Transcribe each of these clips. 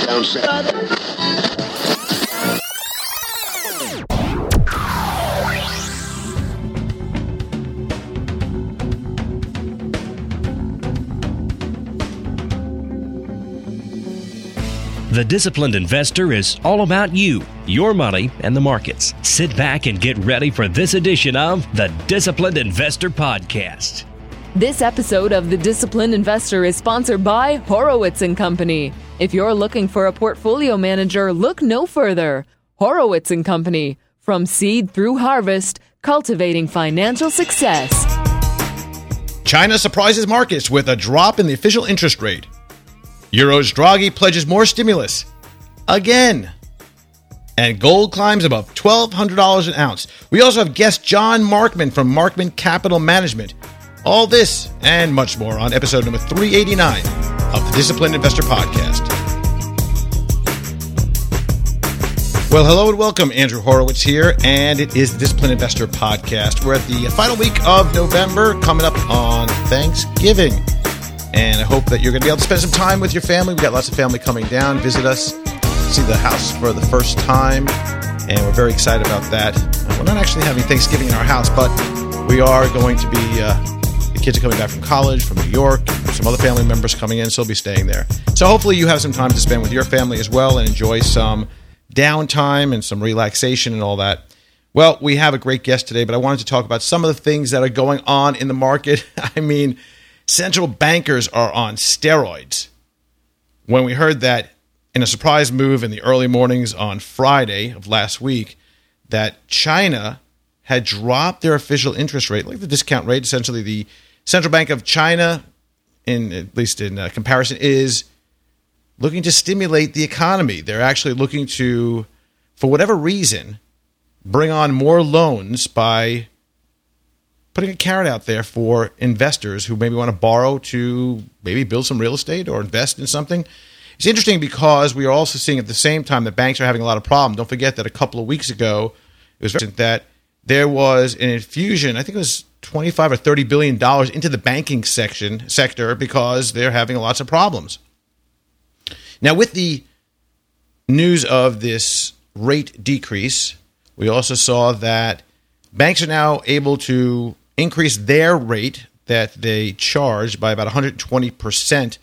down south. The Disciplined Investor is all about you, your money, and the markets. Sit back and get ready for this edition of the Disciplined Investor Podcast. This episode of The Disciplined Investor is sponsored by Horowitz & Company. If you're looking for a portfolio manager, look no further. Horowitz & Company. From seed through harvest, cultivating financial success. China surprises markets with a drop in the official interest rate. Euro's Draghi pledges more stimulus. Again. And gold climbs above $1,200 an ounce. We also have guest John Markman from Markman Capital Management. All this and much more on episode number 389 of the Disciplined Investor Podcast. Well, hello and welcome. Andrew Horowitz here, and it is the Disciplined Investor Podcast. We're at the final week of November, coming up on Thanksgiving. And I hope that you're going to be able to spend some time with your family. We've got lots of family coming down, visit us, see the house for the first time, and we're very excited about that. We're not actually having Thanksgiving in our house, but we are going to be, the kids are coming back from college, from New York, some other family members coming in, so we'll be staying there. So hopefully you have some time to spend with your family as well and enjoy some downtime and some relaxation and all that. Well, we have a great guest today, but I wanted to talk about some of the things that are going on in the market. I mean, central bankers are on steroids. When we heard that in a surprise move in the early mornings on Friday of last week, that China had dropped their official interest rate, like the discount rate, essentially the Central Bank of China, at least in comparison, is looking to stimulate the economy. They're actually looking to, for whatever reason, bring on more loans by putting a carrot out there for investors who maybe want to borrow to maybe build some real estate or invest in something. It's interesting because we are also seeing at the same time that banks are having a lot of problems. Don't forget that a couple of weeks ago, it was recent that there was an infusion, I think it was $25 or $30 billion into the banking sector because they're having lots of problems. Now, with the news of this rate decrease, we also saw that banks are now able to increase their rate that they charge by about 120%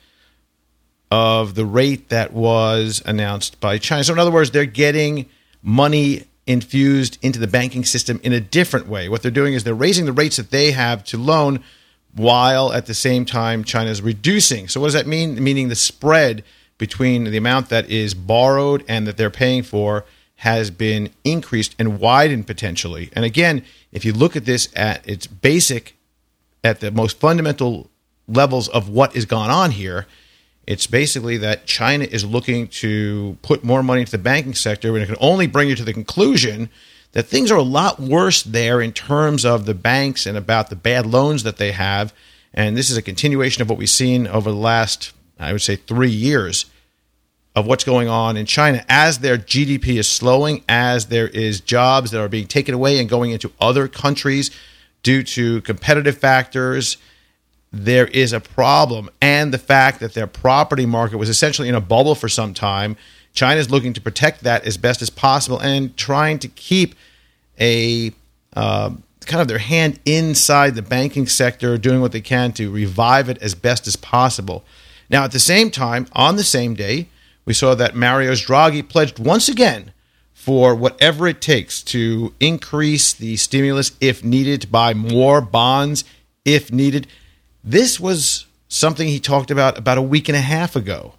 of the rate that was announced by China. So in other words, they're getting money infused into the banking system in a different way. What they're doing is they're raising the rates that they have to loan while at the same time China is reducing. So what does that mean? Meaning the spread between the amount that is borrowed and that they're paying for has been increased and widened potentially. And again, if you look at this at its basic, at the most fundamental levels of what is going on here, it's basically that China is looking to put more money into the banking sector, and it can only bring you to the conclusion that things are a lot worse there in terms of the banks and about the bad loans that they have. And this is a continuation of what we've seen over the last, I would say, 3 years of what's going on in China as their GDP is slowing, as there is jobs that are being taken away and going into other countries due to competitive factors. There is a problem, and the fact that their property market was essentially in a bubble for some time. China is looking to protect that as best as possible and trying to keep a kind of their hand inside the banking sector, doing what they can to revive it as best as possible. Now, at the same time, on the same day, we saw that Mario's Draghi pledged once again for whatever it takes to increase the stimulus if needed, to buy more bonds if needed. This was something he talked about a week and a half ago.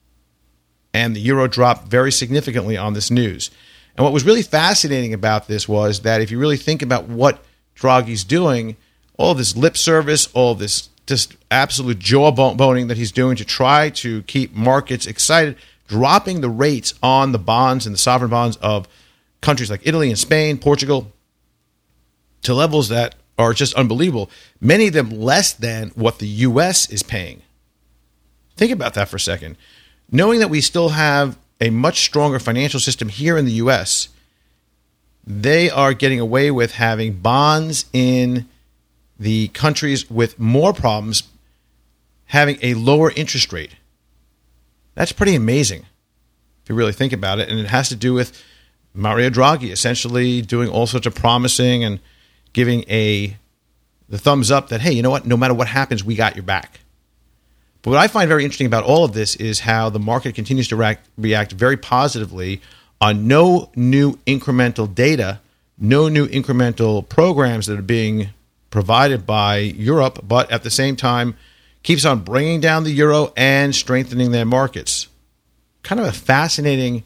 And the euro dropped very significantly on this news. And what was really fascinating about this was that if you really think about what Draghi's doing, all this lip service, all this just absolute jawboning that he's doing to try to keep markets excited, dropping the rates on the bonds and the sovereign bonds of countries like Italy and Spain, Portugal, to levels that are just unbelievable, many of them less than what the U.S. is paying. Think about that for a second. Knowing that we still have a much stronger financial system here in the U.S., they are getting away with having bonds in the countries with more problems having a lower interest rate. That's pretty amazing. if you really think about it. And it has to do with Mario Draghi essentially doing all sorts of promising and giving the thumbs up that, hey, you know what? No matter what happens, we got your back. But what I find very interesting about all of this is how the market continues to react very positively on no new incremental data, no new incremental programs that are being provided by Europe, but at the same time keeps on bringing down the euro and strengthening their markets. Kind of a fascinating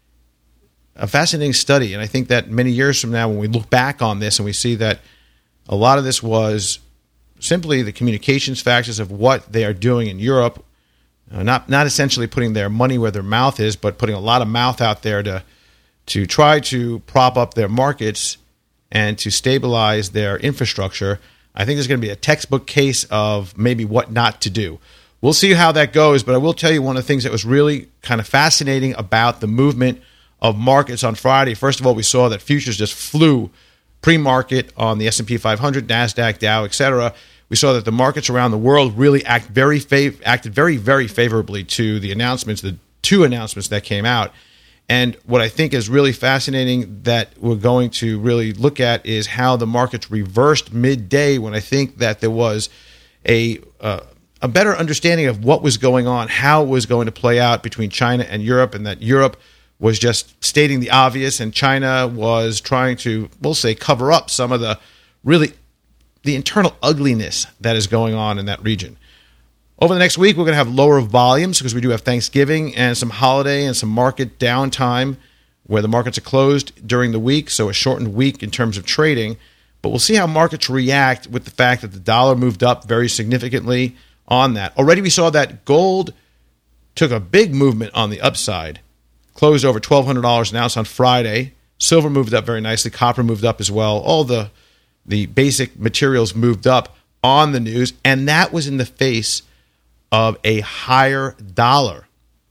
study. And I think that many years from now, when we look back on this and we see that a lot of this was simply the communications factors of what they are doing in Europe, not essentially putting their money where their mouth is, but putting a lot of mouth out there to try to prop up their markets and to stabilize their infrastructure. I think there's going to be a textbook case of maybe what not to do. We'll see how that goes, but I will tell you one of the things that was really kind of fascinating about the movement of markets on Friday. First of all, we saw that futures just flew pre-market on the S&P 500, NASDAQ, Dow, etc. We saw that the markets around the world really acted very, very favorably to the announcements, the two announcements that came out. And what I think is really fascinating that we're going to really look at is how the markets reversed midday, when I think that there was a better understanding of what was going on, how it was going to play out between China and Europe, and that Europe was just stating the obvious and China was trying to, we'll say, cover up some of the internal ugliness that is going on in that region. Over the next week, we're going to have lower volumes because we do have Thanksgiving and some holiday and some market downtime where the markets are closed during the week, so a shortened week in terms of trading. But we'll see how markets react with the fact that the dollar moved up very significantly on that. Already we saw that gold took a big movement on the upside, closed over $1,200 an ounce on Friday. Silver moved up very nicely. Copper moved up as well. All the basic materials moved up on the news, and that was in the face of a higher dollar.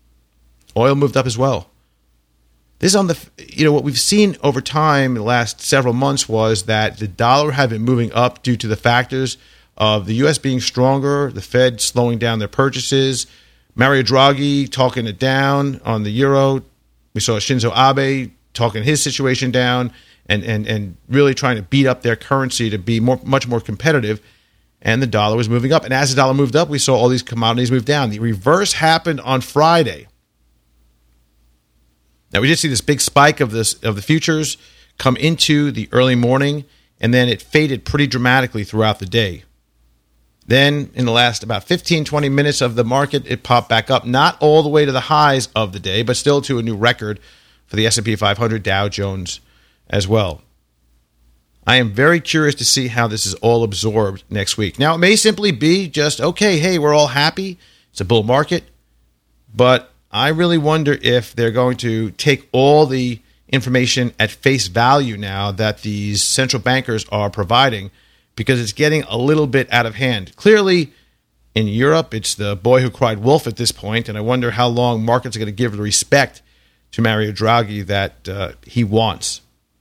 Oil moved up as well. This is on what we've seen over time in the last several months was that the dollar had been moving up due to the factors of the U.S. being stronger, the Fed slowing down their purchases, Mario Draghi talking it down on the euro. We saw Shinzo Abe talking his situation down and really trying to beat up their currency to be much more competitive. And the dollar was moving up. And as the dollar moved up, we saw all these commodities move down. The reverse happened on Friday. Now, we did see this big spike of the futures come into the early morning, and then it faded pretty dramatically throughout the day. Then, in the last about 15, 20 minutes of the market, it popped back up, not all the way to the highs of the day, but still to a new record for the S&P 500, Dow Jones as well. I am very curious to see how this is all absorbed next week. Now, it may simply be just, okay, hey, we're all happy. It's a bull market. But I really wonder if they're going to take all the information at face value now that these central bankers are providing, because it's getting a little bit out of hand. Clearly, in Europe, it's the boy who cried wolf at this point, and I wonder how long markets are going to give the respect to Mario Draghi that he wants.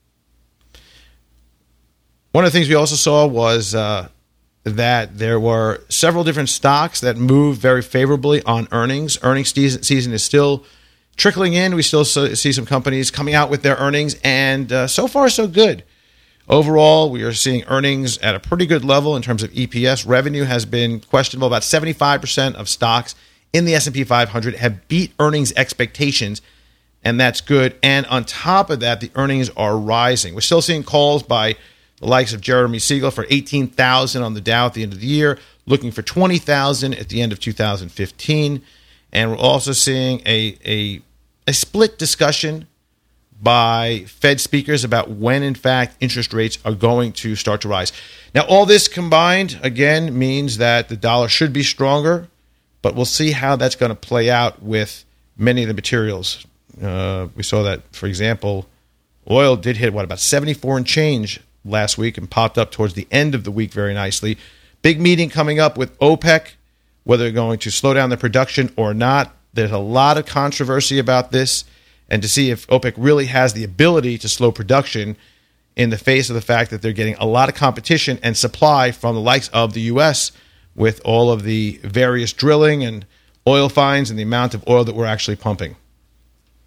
One of the things we also saw was that there were several different stocks that moved very favorably on earnings. Earnings season is still trickling in. We still see some companies coming out with their earnings, and so far so good. Overall, we are seeing earnings at a pretty good level in terms of EPS. Revenue has been questionable. About 75% of stocks in the S&P 500 have beat earnings expectations, and that's good. And on top of that, the earnings are rising. We're still seeing calls by the likes of Jeremy Siegel for 18,000 on the Dow at the end of the year, looking for 20,000 at the end of 2015. And we're also seeing a split discussion by Fed speakers about when, in fact, interest rates are going to start to rise. Now, all this combined, again, means that the dollar should be stronger, but we'll see how that's going to play out with many of the materials. We saw that, for example, oil did hit, about 74 and change last week and popped up towards the end of the week very nicely. Big meeting coming up with OPEC, whether they're going to slow down the production or not. There's a lot of controversy about this, and to see if OPEC really has the ability to slow production in the face of the fact that they're getting a lot of competition and supply from the likes of the U.S. with all of the various drilling and oil finds and the amount of oil that we're actually pumping.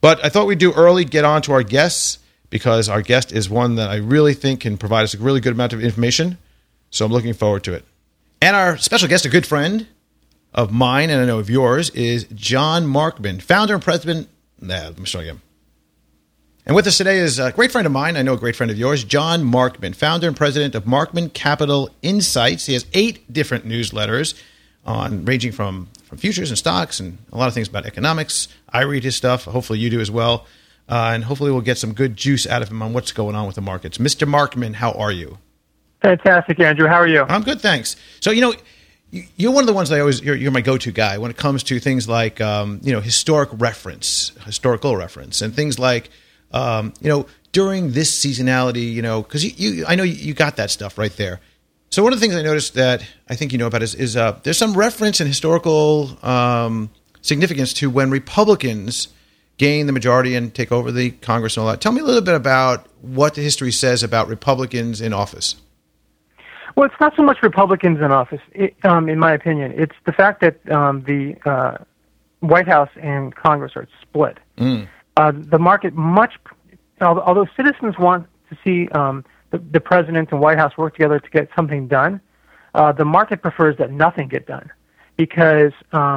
But I thought we'd do early, get on to our guests, because our guest is one that I really think can provide us a really good amount of information. So I'm looking forward to it. And our special guest, a good friend of mine, and I know of yours, is John Markman, founder and president. Let me show you him. And with us today is a great friend of mine, I know a great friend of yours, John Markman, founder and president of Markman Capital Insights. He has 8 different newsletters ranging from futures and stocks and a lot of things about economics. I read his stuff. Hopefully you do as well. And hopefully we'll get some good juice out of him on what's going on with the markets. Mr. Markman, how are you? Fantastic, Andrew. How are you? I'm good, thanks. So, you're one of the ones that you're my go-to guy when it comes to things like, historical reference, and things like, during this seasonality, because I know you got that stuff right there. So one of the things I noticed that I think you know about is there's some reference in historical significance to when Republicans gain the majority and take over the Congress and all that. Tell me a little bit about what the history says about Republicans in office. Well, it's not so much Republicans in office, in my opinion. It's the fact that the White House and Congress are split. The market although citizens want to see the president and White House work together to get something done, the market prefers that nothing get done because,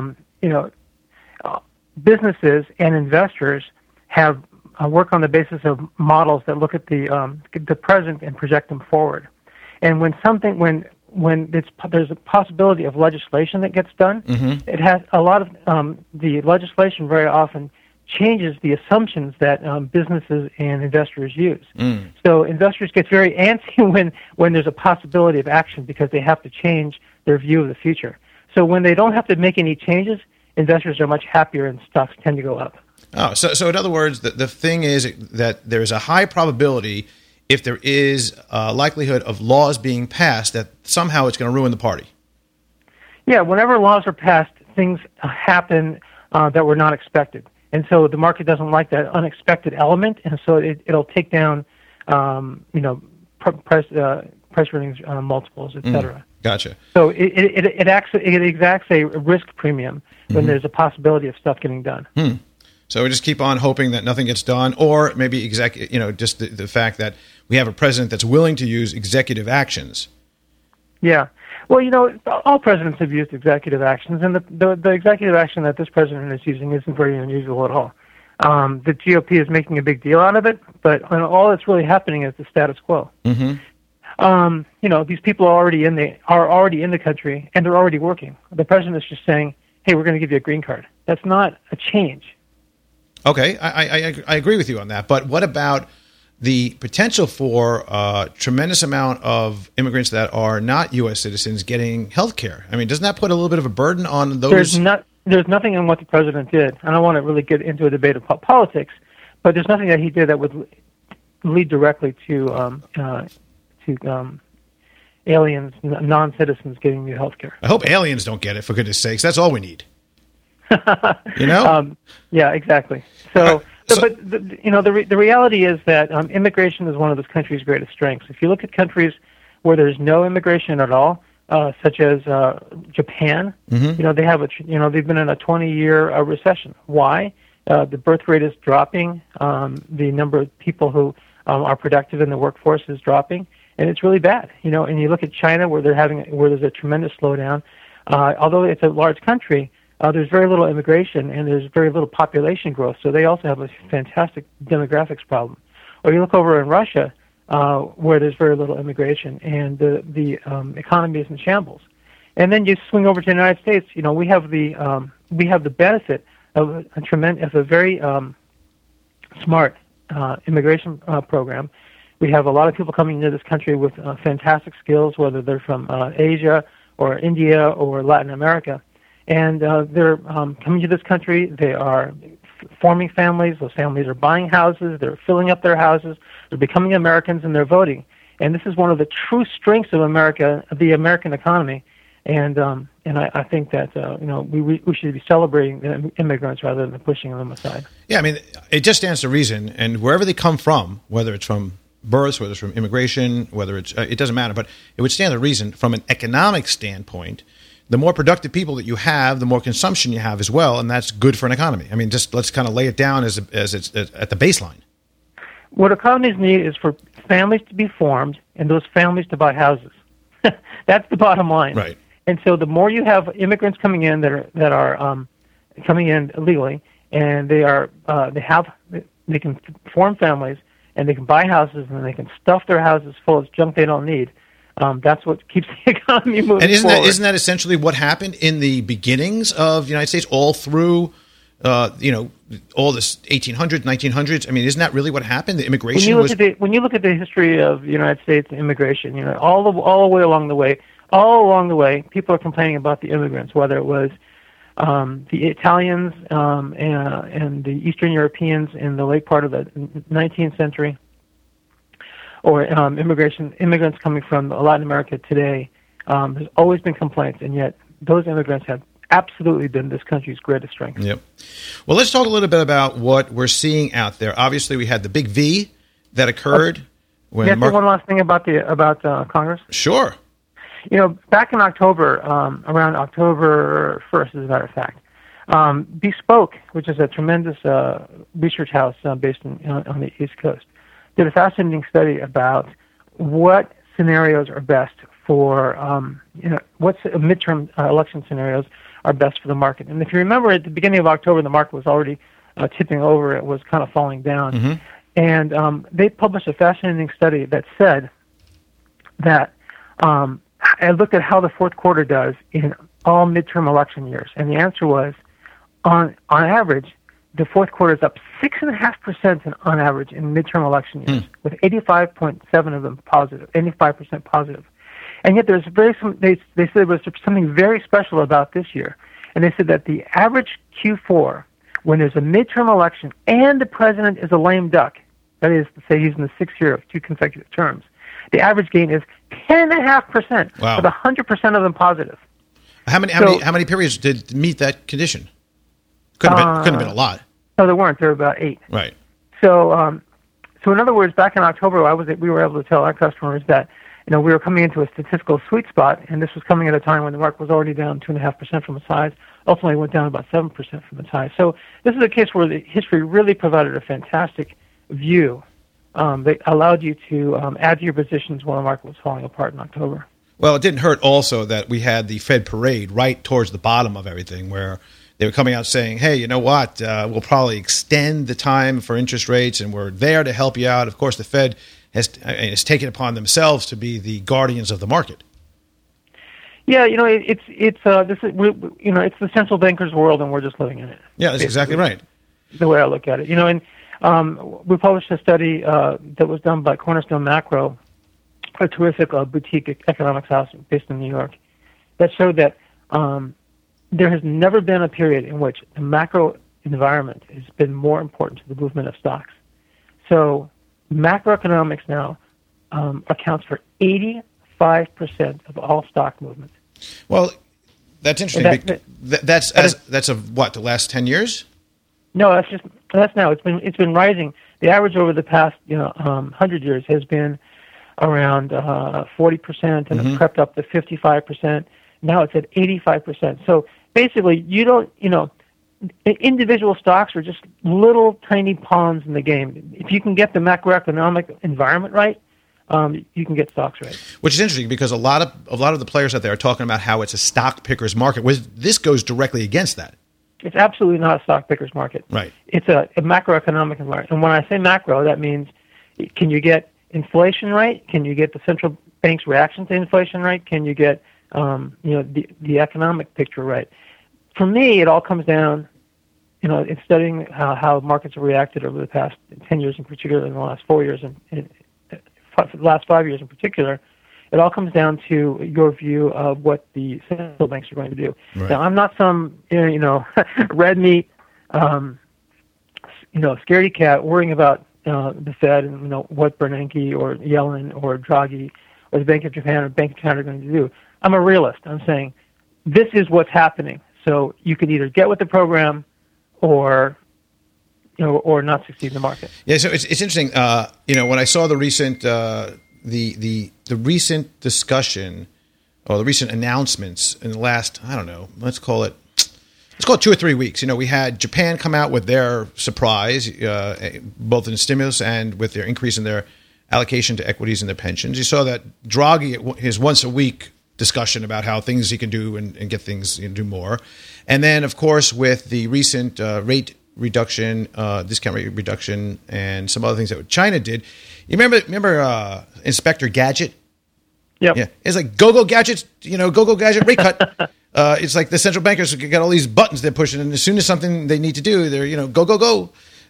businesses and investors have work on the basis of models that look at the present and project them forward. And when there's a possibility of legislation that gets done, it has a lot of the legislation very often changes the assumptions that businesses and investors use. So investors get very antsy when there's a possibility of action because they have to change their view of the future. So when they don't have to make any changes, investors are much happier and stocks tend to go up. Oh, so in other words, the thing is that there's a high probability if there is a likelihood of laws being passed that somehow it's going to ruin the party. Yeah, whenever laws are passed, things happen that were not expected. And so the market doesn't like that unexpected element, and so it'll take down, price earnings multiples, et cetera. Gotcha. So it exacts a risk premium when there's a possibility of stuff getting done. So we just keep on hoping that nothing gets done, or maybe just the fact that we have a president that's willing to use executive actions. Yeah. Well, all presidents have used executive actions, and the executive action that this president is using isn't very unusual at all. The GOP is making a big deal out of it, but all that's really happening is the status quo. These people are already in the country, and they're already working. The president is just saying, "Hey, we're going to give you a green card." That's not a change. Okay, I agree with you on that. But what about the potential for a tremendous amount of immigrants that are not U.S. citizens getting health care? I mean, doesn't that put a little bit of a burden on those? There's nothing in what the president did. I don't want to really get into a debate of politics, but there's nothing that he did that would lead directly to aliens, non-citizens getting new health care. I hope aliens don't get it, for goodness sakes. That's all we need. Yeah, exactly. But the reality is that immigration is one of this country's greatest strengths. If you look at countries where there's no immigration at all, such as Japan, they've been in a 20-year recession. Why? The birth rate is dropping. The number of people who are productive in the workforce is dropping, and it's really bad. And you look at China, where there's a tremendous slowdown. Although it's a large country, there's very little immigration and there's very little population growth, so they also have a fantastic demographics problem. Or you look over in Russia, where there's very little immigration and the economy is in shambles. And then you swing over to the United States. We have the benefit of a very smart immigration program. We have a lot of people coming into this country with fantastic skills, whether they're from Asia or India or Latin America. And they're coming to this country. They are forming families. Those families are buying houses. They're filling up their houses. They're becoming Americans, and they're voting. And this is one of the true strengths of America, of the American economy. And I think that we should be celebrating the immigrants rather than pushing them aside. Yeah, I mean, it just stands to reason. And wherever they come from, whether it's from births, whether it's from immigration, whether it doesn't matter. But it would stand to reason from an economic standpoint the more productive people that you have, the more consumption you have as well, and that's good for an economy. I mean, just let's kind of lay it down as it's at the baseline. What economies need is for families to be formed and those families to buy houses. That's the bottom line. Right. And so the more you have immigrants coming in that are coming in illegally, and they can form families and they can buy houses and they can stuff their houses full of junk they don't need. That's what keeps the economy moving and forward. Isn't that essentially what happened in the beginnings of the United States, all through, all this 1800s, 1900s? I mean, isn't that really what happened? The immigration when you look at the history of the United States immigration, all the way along the way, people are complaining about the immigrants, whether it was the Italians and the Eastern Europeans in the late part of the 19th century, or immigrants coming from Latin America today. There's always been complaints, and yet those immigrants have absolutely been this country's greatest strength. Yep. Well, let's talk a little bit about what we're seeing out there. Obviously, we had the big V that occurred. Can I say one last thing about Congress? Sure. Back in October, around October 1st, as a matter of fact, Bespoke, which is a tremendous research house based on the East Coast, did a fascinating study about what scenarios are best for, what's midterm election scenarios are best for the market. And if you remember, at the beginning of October, the market was already tipping over. It was kind of falling down. Mm-hmm. And they published a fascinating study that said that I looked at how the fourth quarter does in all midterm election years. And the answer was, on average, the fourth quarter is up 6.5% on average in midterm election years, with 85.7 of them positive, 85% positive. And yet they said there was something very special about this year. And they said that the average Q4, when there's a midterm election and the president is a lame duck, that is to say he's in the sixth year of 2 consecutive terms, the average gain is 10.5%, wow, with 100% of them positive. How many periods did meet that condition? Couldn't have been a lot. No, there weren't. There were about 8. Right. So in other words, back in October, we were able to tell our customers that we were coming into a statistical sweet spot, and this was coming at a time when the market was already down 2.5% from its highs. Ultimately, went down about 7% from its highs. So this is a case where the history really provided a fantastic view. They allowed you to add to your positions while the market was falling apart in October. Well, it didn't hurt also that we had the Fed parade right towards the bottom of everything, where they were coming out saying, hey, you know what, we'll probably extend the time for interest rates, and we're there to help you out. Of course, the Fed has taken upon themselves to be the guardians of the market. Yeah, it's the central bankers' world, and we're just living in it. Yeah, that's exactly right. The way I look at it, and we published a study that was done by Cornerstone Macro, a terrific boutique economics house based in New York, that showed that there has never been a period in which the macro environment has been more important to the movement of stocks. So macroeconomics now accounts for 85% of all stock movement. Well, that's interesting. That's of what, the last 10 years? No, that's now. It's been rising. The average over the past 100 years has been around 40%, and it crept up to 55%. Now it's at 85%. So basically, individual stocks are just little tiny pawns in the game. If you can get the macroeconomic environment right, you can get stocks right. Which is interesting because a lot of the players out there are talking about how it's a stock picker's market. This goes directly against that. It's absolutely not a stock picker's market. Right. It's a macroeconomic environment. And when I say macro, that means, can you get inflation right? Can you get the central bank's reaction to inflation right? Can you get the economic picture right? For me, it all comes down, in studying how markets have reacted over the past 10 years in particular, in the last 4 years, and the last 5 years in particular. It all comes down to your view of what the central banks are going to do. Right. Now, I'm not some, red meat, scaredy cat worrying about the Fed and what Bernanke or Yellen or Draghi or the Bank of Japan or Bank of China are going to do. I'm a realist. I'm saying this is what's happening. So you can either get with the program or not succeed in the market. Yeah. So it's interesting. When I saw the recent the recent discussion or the recent announcements in the last, I don't know, let's call it 2 or 3 weeks. We had Japan come out with their surprise, both in stimulus and with their increase in their allocation to equities and their pensions. You saw that Draghi, his once a week discussion about how things he can do and get things, do more. And then, of course, with the recent rate reduction, discount rate reduction, and some other things that China did. You remember Inspector Gadget? Yep. Yeah. It's like go gadgets, go gadget rate cut. It's like the central bankers got all these buttons they're pushing, and as soon as something they need to do, they're go.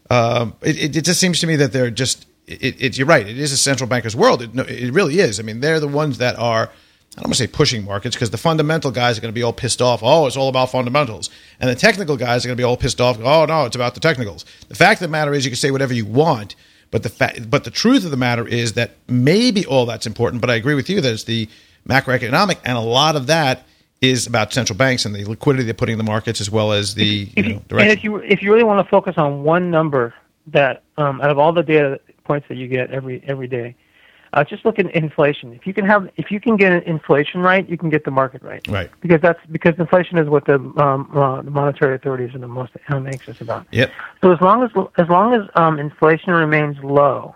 It just seems to me that they're just. You're right. It is a central banker's world. It really is. I mean, they're the ones that are. I don't want to say pushing markets, because the fundamental guys are going to be all pissed off. Oh, it's all about fundamentals. And the technical guys are going to be all pissed off. Oh, no, it's about the technicals. The fact of the matter is you can say whatever you want, but the truth of the matter is that maybe all that's important, but I agree with you that it's the macroeconomic, and a lot of that is about central banks and the liquidity they're putting in the markets, as well as the direction. And if you really want to focus on one number that out of all the data points that you get every day, just look at inflation. If you can get inflation right, you can get the market right. Right. Because inflation is what the monetary authorities are the most anxious about. Yep. So as long as inflation remains low,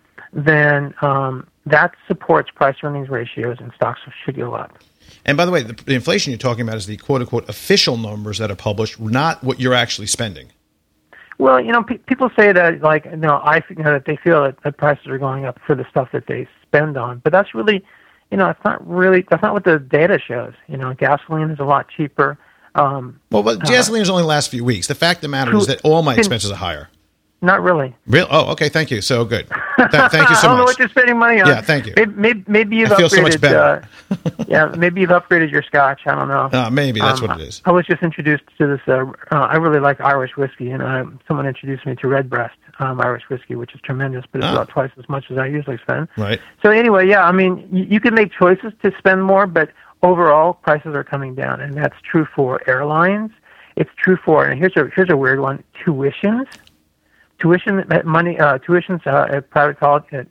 then that supports price earnings ratios, and stocks should go up. And by the way, the inflation you're talking about is the quote unquote official numbers that are published, not what you're actually spending. Well, people say that, that they feel that prices are going up for the stuff that they spend on, but that's really, that's not what the data shows. Gasoline is a lot cheaper. But gasoline is only the last few weeks. The fact of the matter is that all my expenses are higher. Not really. Real? Oh, okay. Thank you. So good. Thank you so much. I don't know what you're spending money on. Yeah, thank you. Maybe you've I feel so much better. Maybe you've upgraded your scotch. I don't know. Maybe that's what it is. I was just introduced to this. I really like Irish whiskey, and someone introduced me to Redbreast Irish whiskey, which is tremendous, but it's about twice as much as I usually spend. Right. So anyway, you can make choices to spend more, but overall prices are coming down, and that's true for airlines. It's true for, and here's a weird one, tuitions. Tuitions at private colleges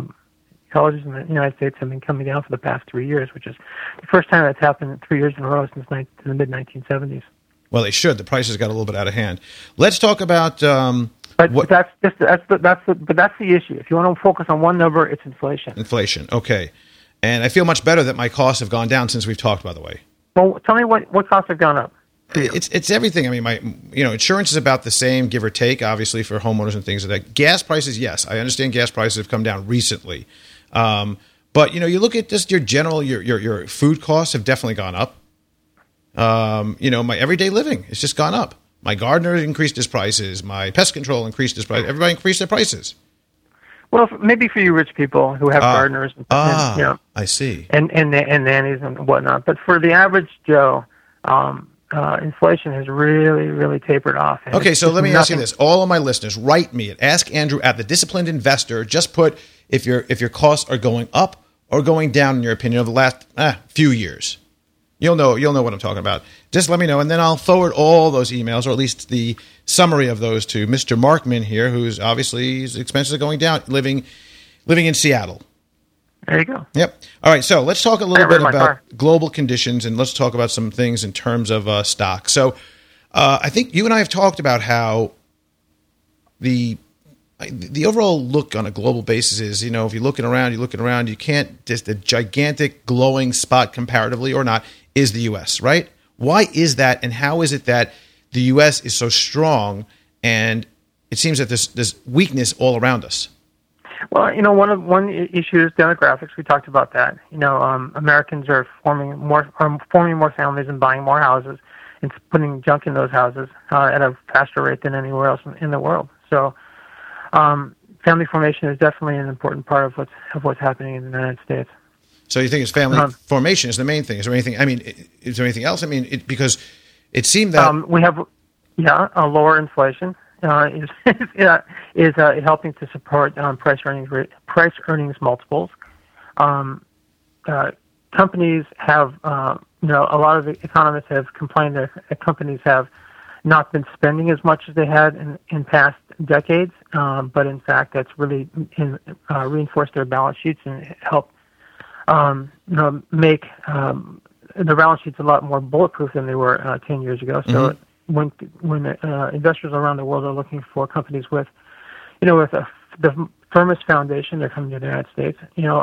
in the United States have been coming down for the past 3 years, which is the first time that's happened 3 years in a row since the mid-1970s. Well, they should. The prices got a little bit out of hand. Let's talk about. But that's the issue. If you want to focus on one number, it's inflation. Inflation, okay. And I feel much better that my costs have gone down since we've talked. By the way. Well, tell me what costs have gone up. It's everything. I mean, my insurance is about the same, give or take, obviously, for homeowners and things like that. Gas prices, yes, I understand gas prices have come down recently, but you look at just your general your food costs have definitely gone up. My everyday living has just gone up. My gardener increased his prices. My pest control increased his price. Everybody increased their prices. Well, maybe for you rich people who have gardeners, I see, and nannies and whatnot. But for the average Joe. Inflation has really, really tapered off. Okay, so let me ask you this. All of my listeners, write me at Ask Andrew at The Disciplined Investor. Just put if your costs are going up or going down, in your opinion, over the last few years. You'll know what I'm talking about. Just let me know, and then I'll forward all those emails, or at least the summary of those, to Mr. Markman here, who's obviously his expenses are going down, living in Seattle. There you go. Yep. All right. So let's talk a little bit about global conditions, and let's talk about some things in terms of stock. So I think you and I have talked about how the overall look on a global basis is, if you're looking around, you can't just a gigantic glowing spot comparatively or not is the U.S., right? Why is that, and how is it that the U.S. is so strong, and it seems that there's weakness all around us? Well, one issue is demographics. We talked about that. Americans are forming more families and buying more houses and putting junk in those houses at a faster rate than anywhere else in the world. So, family formation is definitely an important part of what's happening in the United States. So you think it's family formation is the main thing? Is there anything? I mean, is there anything else? I mean, because it seemed that we have a lower inflation. Is helping to support price earnings multiples. Companies have a lot of economists have complained that companies have not been spending as much as they had in past decades, but in fact that's really reinforced their balance sheets and help make the balance sheet's a lot more bulletproof than they were 10 years ago. So when investors around the world are looking for companies with, with the firmest foundation, they're coming to the United States.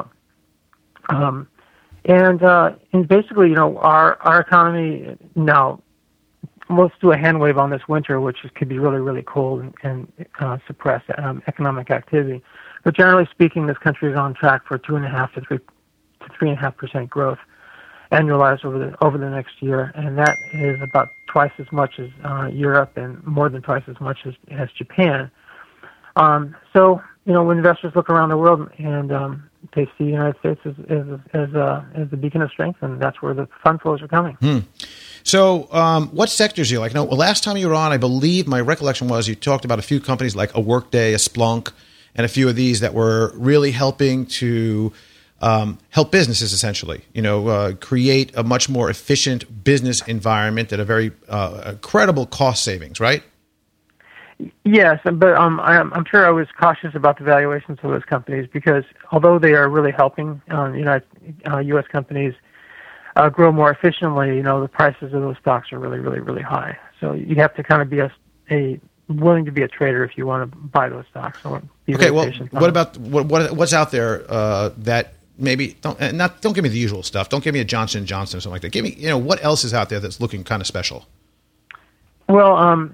And basically, our economy now. Let's do a hand wave on this winter, which could be really, really cold and suppress economic activity. But generally speaking, this country is on track for 2.5% to 3.5% growth annualized over the next year, and that is about twice as much as Europe and more than twice as much as Japan. So when investors look around the world and they see the United States as a beacon of strength, and that's where the fund flows are coming. So what sectors do you like? Now, last time you were on, I believe my recollection was you talked about a few companies like a Workday, a Splunk, and a few of these that were really helping to help businesses essentially, create a much more efficient business environment at a very credible cost savings, right? Yes, but I'm sure I was cautious about the valuations of those companies because although they are really helping U.S. companies grow more efficiently, the prices of those stocks are really, really, really high. So you have to kind of be willing to be a trader if you want to buy those stocks. Or be patient. What about what's out there that maybe don't give me the usual stuff. Don't give me a Johnson & Johnson or something like that. Give me what else is out there that's looking kind of special. Well,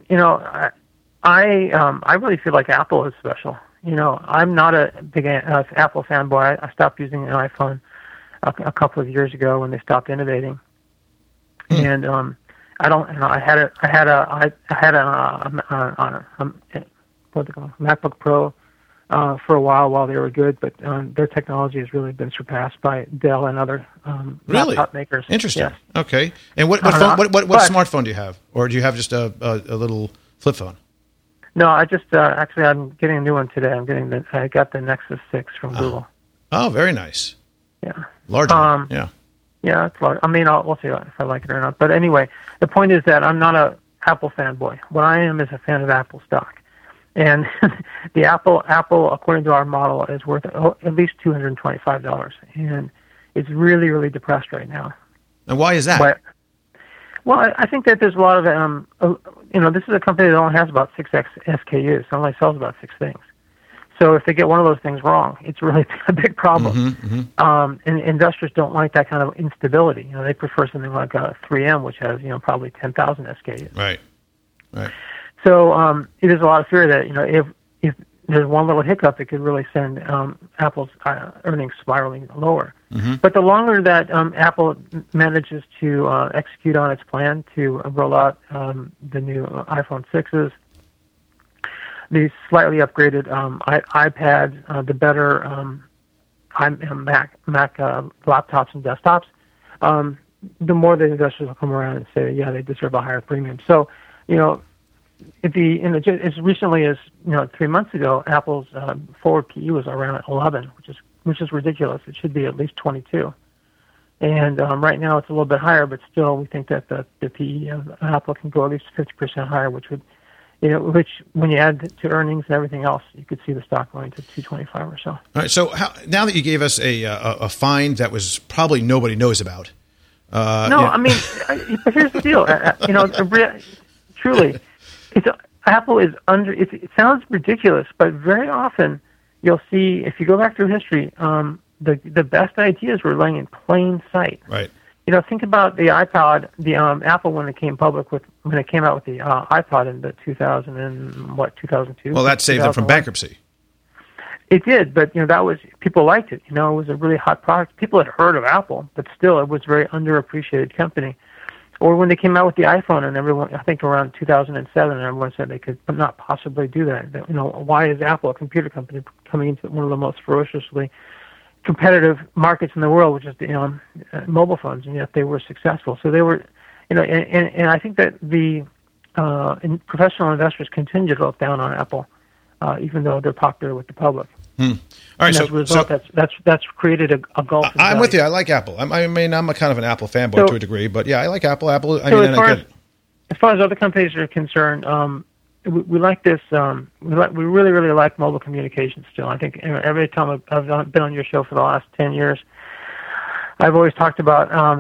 I really feel like Apple is special. I'm not a big Apple fanboy. I stopped using an iPhone a couple of years ago when they stopped innovating, and I don't. I had a MacBook Pro for a while they were good, but their technology has really been surpassed by Dell and other laptop makers. Interesting. Yes. Okay. And what smartphone do you have, or do you have just a little flip phone? No, I just actually I'm getting a new one today. I got the Nexus 6 from Google. Oh, very nice. Yeah. Large one. Yeah. Yeah, it's large. I mean, we'll see if I like it or not. But anyway, the point is that I'm not a Apple fanboy. What I am is a fan of Apple stock. And the Apple, according to our model, is worth at least $225, and it's really, really depressed right now. And why is that? Well, I think that there's a lot of, this is a company that only has about 6 SKUs. It only sells about 6 things. So if they get one of those things wrong, it's really a big problem. And investors don't like that kind of instability. They prefer something like a 3M, which has, probably 10,000 SKUs. Right. So it is a lot of fear that, if there's one little hiccup, it could really send Apple's earnings spiraling lower. But the longer that Apple manages to execute on its plan to roll out the new iPhone 6s, the slightly upgraded iPads, the better Mac laptops and desktops, the more the investors will come around and say, yeah, they deserve a higher premium. So, as recently as 3 months ago, Apple's forward PE was around 11, which is ridiculous. It should be at least 22. And right now it's a little bit higher, but still we think that the PE of Apple can go at least 50% higher, which would, which when you add to earnings and everything else, you could see the stock going to 225 or so. All right. So now that you gave us a find that was probably nobody knows about. I mean, but here's the deal. Truly. Apple is it sounds ridiculous, but very often you'll see, if you go back through history, the best ideas were laying in plain sight. Right. Think about the iPod, the Apple when it came out with the iPod in the 2002. Well, that saved them from bankruptcy. It did, but that was, people liked it. It was a really hot product. People had heard of Apple, but still, it was a very underappreciated company. Or when they came out with the iPhone, and everyone, I think around 2007, everyone said they could not possibly do that. Why is Apple, a computer company, coming into one of the most ferociously competitive markets in the world, which is mobile phones, and yet they were successful. So they were, and I think that the professional investors continue to look down on Apple, even though they're popular with the public. All right, and as a result, that's created a gulf. I'm with you. I like Apple. I'm a kind of an Apple fanboy to a degree, but yeah, I like Apple. As far as other companies are concerned, we like this. We really, really like mobile communications still. I think every time I've been on your show for the last 10 years, I've always talked about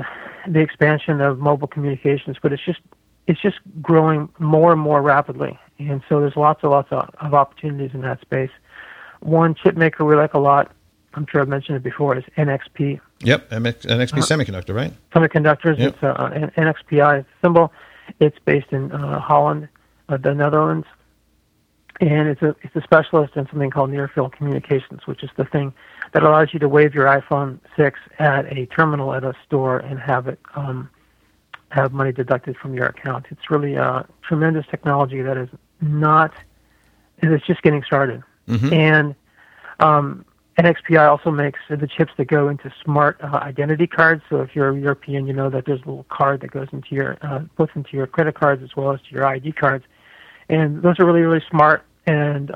the expansion of mobile communications, but it's just growing more and more rapidly, and so there's lots of opportunities in that space. One chip maker we like a lot, I'm sure I've mentioned it before, is NXP. Yep, NXP Semiconductor, right? Semiconductors. Yep. It's an NXPI symbol. It's based in Holland, the Netherlands, and it's a specialist in something called near-field communications, which is the thing that allows you to wave your iPhone 6 at a terminal at a store and have it have money deducted from your account. It's really a tremendous technology that it's just getting started. Mm-hmm. And NXPI also makes the chips that go into smart identity cards. So if you're a European, you know that there's a little card that goes into your both into your credit cards as well as to your ID cards, and those are really, really smart. And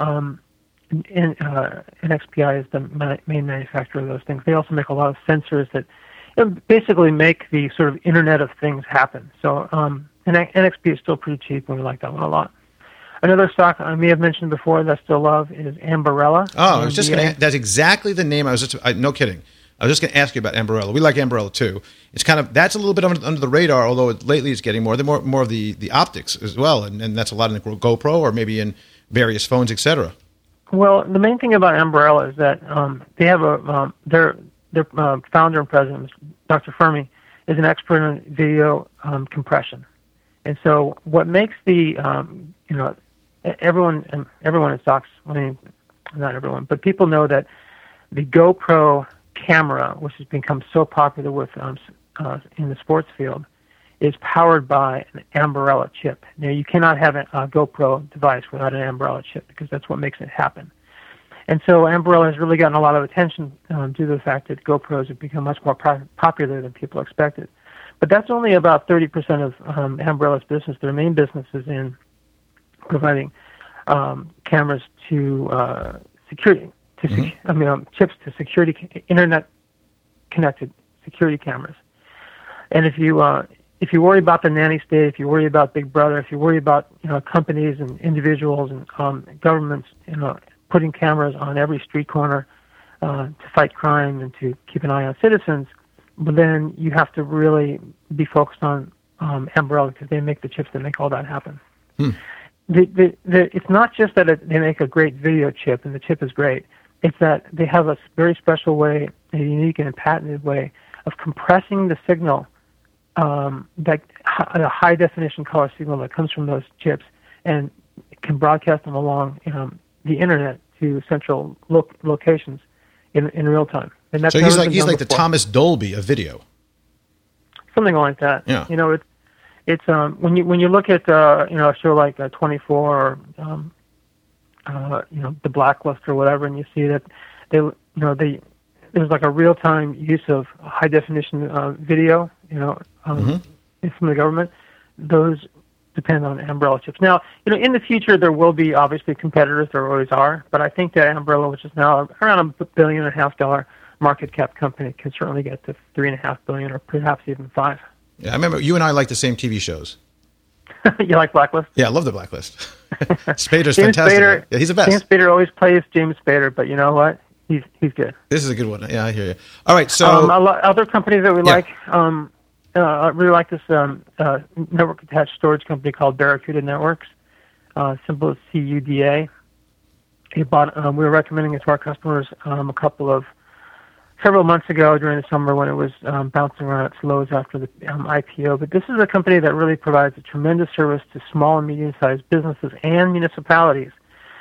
NXPI is the main manufacturer of those things. They also make a lot of sensors that basically make the sort of Internet of Things happen. So NXP is still pretty cheap, and we like that one a lot. Another stock I may have mentioned before that I still love is Ambarella. Oh, I was just going to. That's exactly the name. No kidding. I was just going to ask you about Ambarella. We like Ambarella too. It's that's a little bit under the radar, although lately it's getting more of the optics as well, and that's a lot in the GoPro or maybe in various phones, etc. Well, the main thing about Ambarella is that they have their founder and president, Dr. Fermi, is an expert in video compression, and so what makes the everyone in stocks, not everyone, but people know that the GoPro camera, which has become so popular with in the sports field, is powered by an Ambarella chip. Now, you cannot have a GoPro device without an Ambarella chip because that's what makes it happen. And so Ambarella has really gotten a lot of attention due to the fact that GoPros have become much more popular than people expected. But that's only about 30% of Ambarella's business. Their main business is in providing cameras to security, chips to security, internet-connected security cameras. And if you worry about the nanny state, if you worry about Big Brother, if you worry about companies and individuals and governments, putting cameras on every street corner to fight crime and to keep an eye on citizens, but then you have to really be focused on Ambarella because they make the chips that make all that happen. It's not just that they make a great video chip and the chip is great. It's that they have a very special way, a unique and patented way of compressing the signal, that a high definition color signal that comes from those chips, and can broadcast them along the internet to central locations in real time. And that's so he's like the Thomas Dolby of video. Something like that. Yeah. It's when you look at a show like 24 or The Blacklist or whatever, and you see that there's like a real time use of high definition video, from the government. Those depend on Ambarella chips. Now, in the future there will be obviously competitors. There always are, but I think that Ambarella, which is now around $1.5 billion market cap company, can certainly get to $3.5 billion or perhaps even $5 billion. Yeah, I remember you and I like the same TV shows. You like Blacklist? Yeah, I love The Blacklist. Spader's James fantastic. Spader, yeah, he's the best. James Spader always plays James Spader, but you know what? He's good. This is a good one. Yeah, I hear you. All right, so other companies that we like, I really like this network attached storage company called Barracuda Networks. Symbol is CUDA. We were recommending it to our customers several months ago during the summer when it was bouncing around its lows after the IPO. But this is a company that really provides a tremendous service to small and medium-sized businesses and municipalities.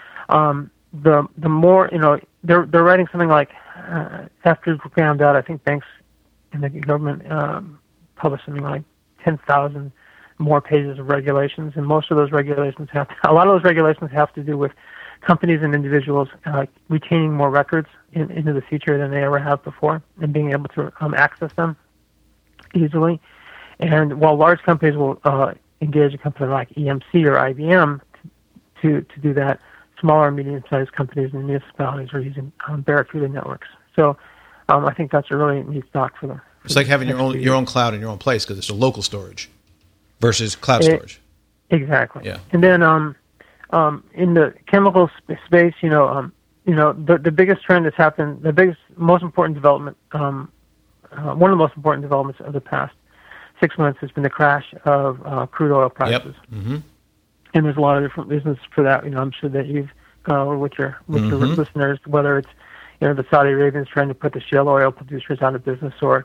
The more, they're writing something like, after it ground out, I think banks and the government published something like 10,000 more pages of regulations, and most of those regulations a lot of those regulations have to do with companies and individuals retaining more records into the future than they ever have before, and being able to access them easily. And while large companies will engage a company like EMC or IBM to do that, smaller and medium-sized companies and municipalities are using Barracuda Networks. So I think that's a really neat stock for them. It's like having your own cloud in your own place because it's a local storage versus cloud storage. Exactly. Yeah. And then in the chemical space, the biggest trend that's happened, most important development, one of the most important developments of the past 6 months has been the crash of crude oil prices. Yep. Mm-hmm. And there's a lot of different reasons for that. I'm sure that you've gone over with your listeners, whether it's the Saudi Arabians trying to put the shale oil producers out of business, or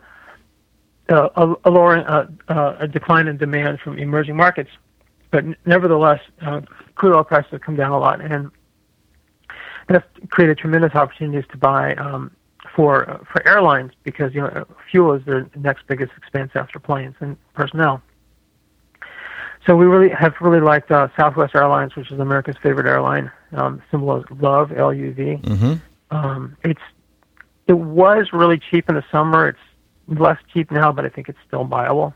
a decline in demand from emerging markets. But nevertheless, crude oil prices have come down a lot, and that's created tremendous opportunities to buy for airlines, because fuel is their next biggest expense after planes and personnel. So we have really liked Southwest Airlines, which is America's favorite airline. Symbol is LUV, L-U-V. Mm-hmm. It was really cheap in the summer. It's less cheap now, but I think it's still viable.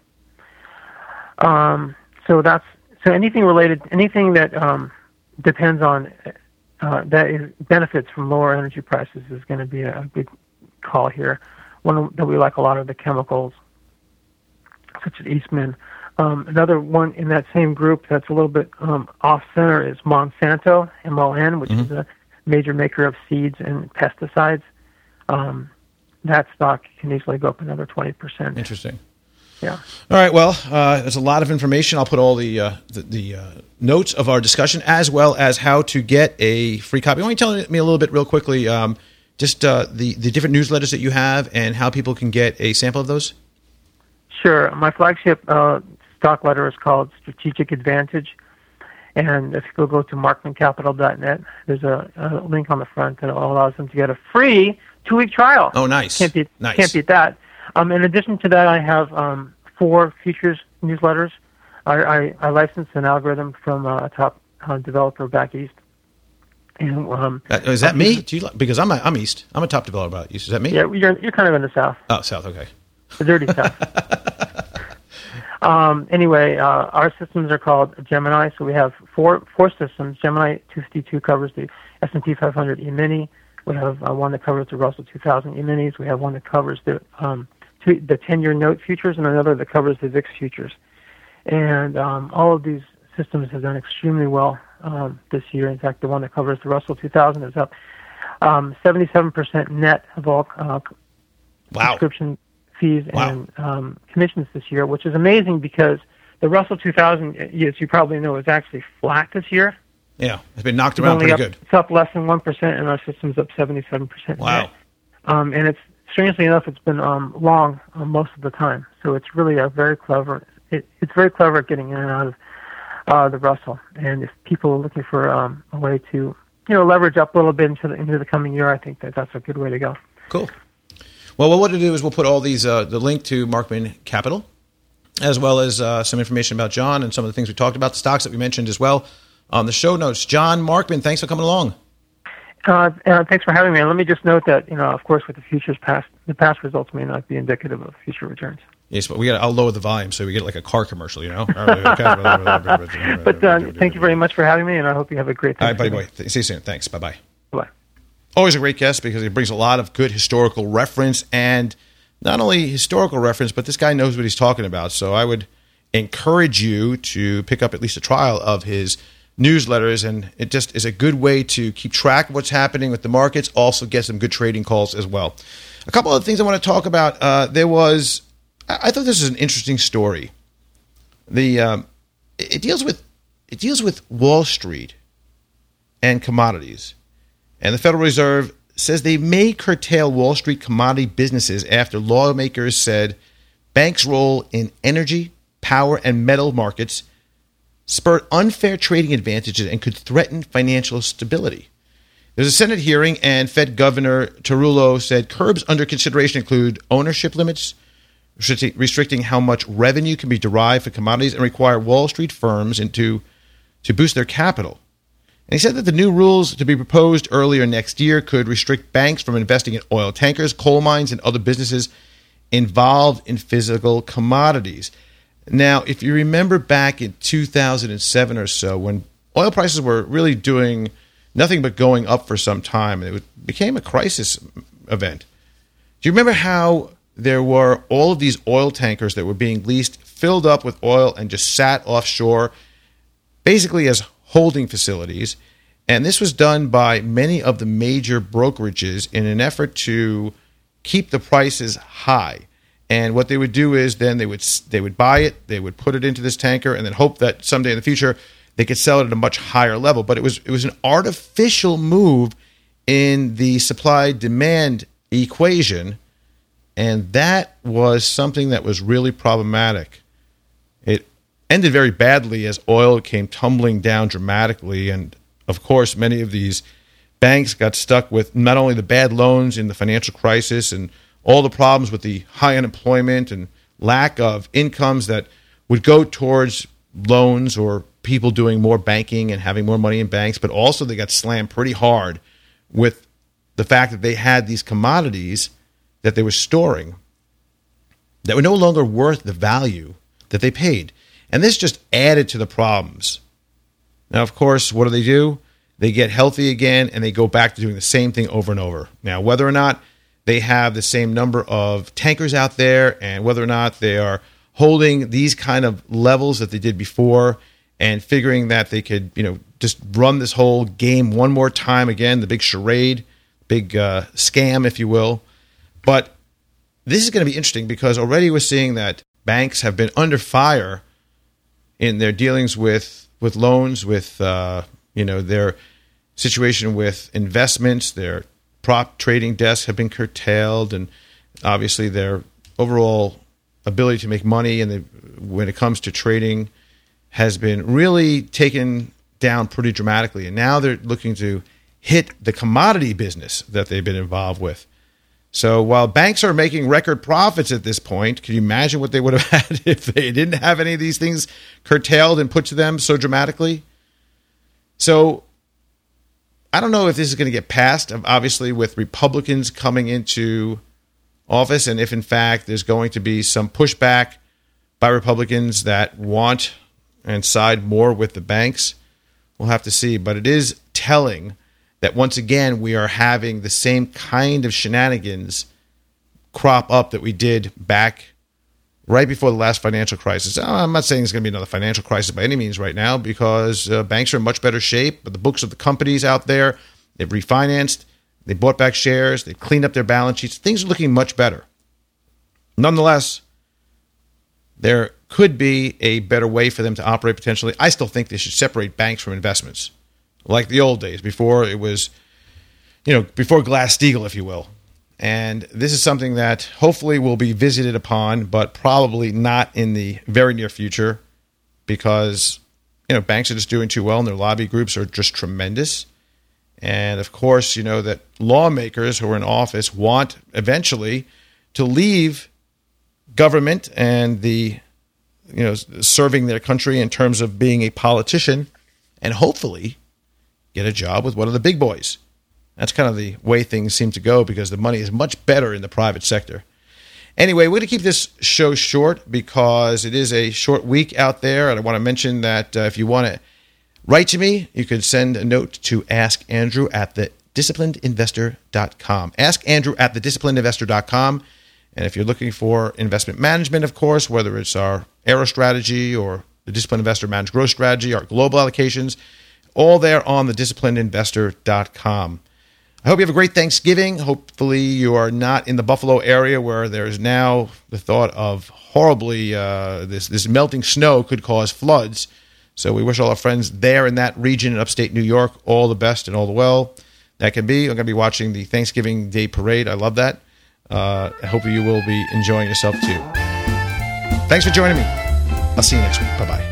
So anything that depends on benefits from lower energy prices is going to be a good call here. One that we like a lot are the chemicals, such as Eastman. Another one in that same group that's a little bit off-center is Monsanto, M-O-N, which is a major maker of seeds and pesticides. That stock can easily go up another 20%. Interesting. Yeah. All right. Well, there's a lot of information. I'll put all the notes of our discussion, as well as how to get a free copy. Why don't you tell me a little bit real quickly, just the different newsletters that you have and how people can get a sample of those? Sure. My flagship stock letter is called Strategic Advantage. And if you go to markmancapital.net, there's a link on the front that allows them to get a free 2-week trial. Oh, nice. Can't beat that. In addition to that, I have 4 futures newsletters. I licensed an algorithm from a top developer back east. And is that me? Because I'm east. I'm a top developer out east. Is that me? Yeah, you're kind of in the south. Oh, south. Okay. The dirty south. Anyway, our systems are called Gemini. So we have four systems. Gemini 252 covers the S&P 500 E-mini. We have one that covers the Russell 2000 E-minis. We have one that covers the 10-year note futures, and another that covers the VIX futures. And all of these systems have done extremely well this year. In fact, the one that covers the Russell 2000 is up 77% net of all subscription fees and commissions this year, which is amazing because the Russell 2000, as you probably know, is actually flat this year. Yeah, it's been knocked around pretty good. It's up less than 1%, and our system's up 77%. Wow. And it's, strangely enough, it's been long most of the time. So it's really a very clever. It's very clever at getting in and out of the Russell. And if people are looking for a way to leverage up a little bit into the coming year, I think that's a good way to go. Cool. Well, what we'll do is we'll put all these the link to Markman Capital, as well as some information about John and some of the things we talked about, the stocks that we mentioned as well on the show notes. John Markman, thanks for coming along. Thanks for having me. And let me just note that, of course, with the futures the past results may not be indicative of future returns. Yes, but I'll lower the volume so we get like a car commercial, But thank you very much for having me, and I hope you have a great time. All right, buddy boy. See you soon. Thanks. Bye-bye. Bye. Always a great guest because he brings a lot of good historical reference, and not only historical reference, but this guy knows what he's talking about. So I would encourage you to pick up at least a trial of his newsletters, and it just is a good way to keep track of what's happening with the markets, also get some good trading calls as well. A couple of things I want to talk about. I thought this was an interesting story. It deals with Wall Street and commodities. And the Federal Reserve says they may curtail Wall Street commodity businesses after lawmakers said banks' role in energy, power, and metal markets spurred unfair trading advantages and could threaten financial stability. There's a Senate hearing, and Fed Governor Tarullo said curbs under consideration include ownership limits, restricting how much revenue can be derived for commodities, and require Wall Street firms to boost their capital. And he said that the new rules to be proposed earlier next year could restrict banks from investing in oil tankers, coal mines, and other businesses involved in physical commodities. Now, if you remember back in 2007 or so, when oil prices were really doing nothing but going up for some time, and it became a crisis event. Do you remember how there were all of these oil tankers that were being leased, filled up with oil, and just sat offshore, basically as holding facilities? And this was done by many of the major brokerages in an effort to keep the prices high. And what they would do is then they would buy it, they would put it into this tanker, and then hope that someday in the future they could sell it at a much higher level. But it was an artificial move in the supply-demand equation, and that was something that was really problematic. It ended very badly as oil came tumbling down dramatically, and of course many of these banks got stuck with not only the bad loans in the financial crisis and all the problems with the high unemployment and lack of incomes that would go towards loans or people doing more banking and having more money in banks, but also they got slammed pretty hard with the fact that they had these commodities that they were storing that were no longer worth the value that they paid. And this just added to the problems. Now, of course, what do? They get healthy again, and they go back to doing the same thing over and over. Now, whether or not they have the same number of tankers out there and whether or not they are holding these kind of levels that they did before and figuring that they could, just run this whole game one more time again, the big charade, big scam, if you will. But this is going to be interesting because already we're seeing that banks have been under fire in their dealings with loans, with their situation with investments. Their prop trading desks have been curtailed, and obviously their overall ability to make money and when it comes to trading has been really taken down pretty dramatically. And now they're looking to hit the commodity business that they've been involved with. So while banks are making record profits at this point, can you imagine what they would have had if they didn't have any of these things curtailed and put to them so dramatically? So I don't know if this is going to get passed, obviously, with Republicans coming into office, and if, in fact, there's going to be some pushback by Republicans that want and side more with the banks. We'll have to see. But it is telling that, once again, we are having the same kind of shenanigans crop up that we did back right before the last financial crisis. I'm not saying it's going to be another financial crisis by any means right now because banks are in much better shape. But the books of the companies out there, they've refinanced, they bought back shares, they've cleaned up their balance sheets. Things are looking much better. Nonetheless, there could be a better way for them to operate potentially. I still think they should separate banks from investments, like the old days, before it was, before Glass-Steagall, if you will. And this is something that hopefully will be visited upon, but probably not in the very near future because, banks are just doing too well and their lobby groups are just tremendous. And, of course, that lawmakers who are in office want eventually to leave government and the, serving their country in terms of being a politician and hopefully get a job with one of the big boys. That's kind of the way things seem to go because the money is much better in the private sector. Anyway, we're going to keep this show short because it is a short week out there. And I want to mention that if you want to write to me, you can send a note to Ask Andrew at thedisciplinedinvestor.com. Ask Andrew at thedisciplinedinvestor.com. And if you're looking for investment management, of course, whether it's our Aero strategy or the Disciplined Investor Managed Growth strategy, our global allocations, all there on thedisciplinedinvestor.com. I hope you have a great Thanksgiving. Hopefully you are not in the Buffalo area where there's now the thought of horribly this melting snow could cause floods. So we wish all our friends there in that region in upstate New York all the best and all the well that can be. I'm going to be watching the Thanksgiving Day Parade. I love that. I hope you will be enjoying yourself too. Thanks for joining me. I'll see you next week. Bye-bye.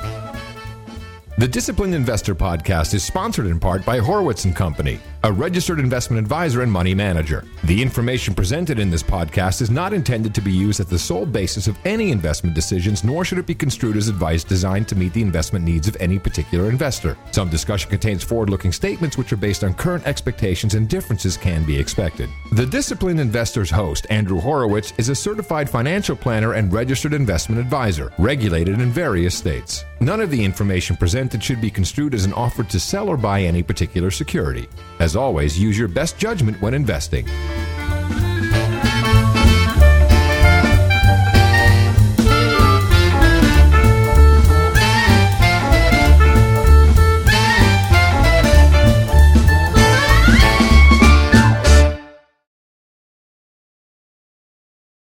The Disciplined Investor Podcast is sponsored in part by Horowitz & Company, a registered investment advisor and money manager. The information presented in this podcast is not intended to be used as the sole basis of any investment decisions, nor should it be construed as advice designed to meet the investment needs of any particular investor. Some discussion contains forward-looking statements which are based on current expectations, and differences can be expected. The Disciplined Investor's host, Andrew Horowitz, is a certified financial planner and registered investment advisor, regulated in various states. None of the information presented should be construed as an offer to sell or buy any particular security. As always, use your best judgment when investing.